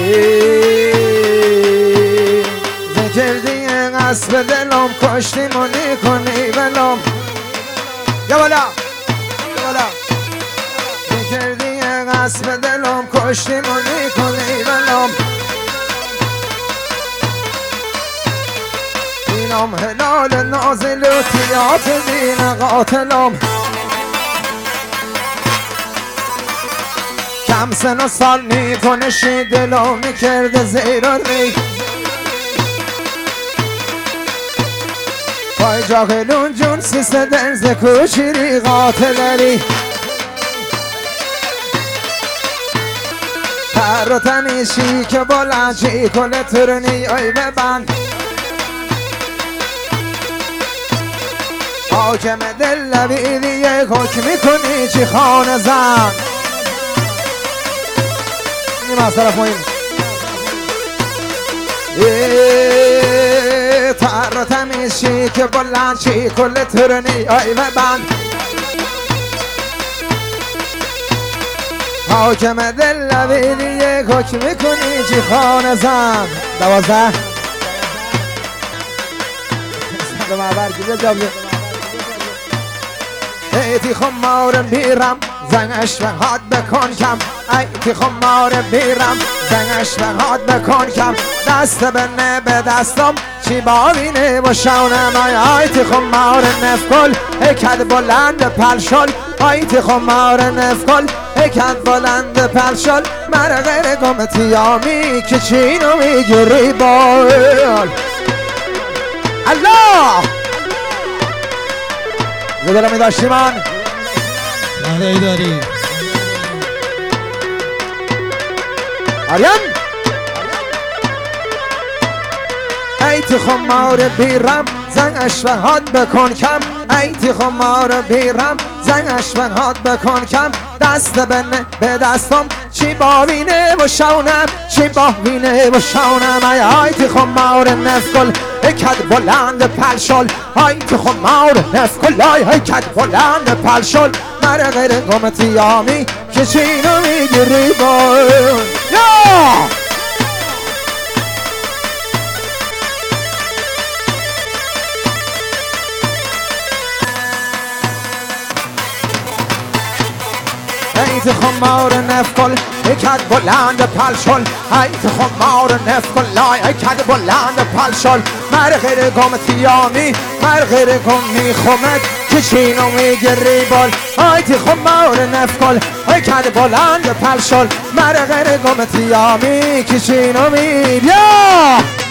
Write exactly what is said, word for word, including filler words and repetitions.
کردی قصب دلم کشتی منی کنی بلم یا بالا یا بالا کردی قصب دلم کشتی منی کنی بلم اینم هلال نازل و تیات دین قاتلم کم سن و سال میکنه شی دلم میکرده زیر و ری پای جاغلون جون سیسه درز کوچیری قاتلری پر و تمیشی که بلنجی کل ترنی ای ببند حاکم دل لبیدی یک حکمی کنی چی خانه زن این از طرف مهم تر و تمیشی که بلند چی کل ترنی آی و بند حاکم دل لبیدی یک حکمی کنی چی خانه زن دوازده سند معبر گیره جابه ایتی خمار بیرم زنگش به حد بکن کم ایتی خمار بیرم زنگش به حد بکن کم دست بنه به دستم چی باوینه و شونم ایتی خمار نفکل هکد بلند پلشل ایتی خمار نفکل هکد بلند پلشل مر غیر گمتیامی که چینو میگیری بال الله زدلا می داشتی من ندایی داری آریان ایتی خمار بیرم زنگش به حد بکن کم ایتی خمار بیرم زنگش به حد بکن کم دست بنه به دستم چی باوینه و شونم چی باوینه و شونم ایتی خمار نفکل هکد بلند پلشل ایتی خمار نفکل هکد بلند پلشل مر غیر گمتیامی که چینو میگیری با یا ایت خمار نفکل هکد بلند پلشل ایت خمار نفکل لای هکد بلند پلشل مر غیر گمتیامی مر غیر گم میخومد که چینو میگیری بال ایت خمار نفکل هکد بلند پلشل مر غیر گمتیامی که چینو میگیری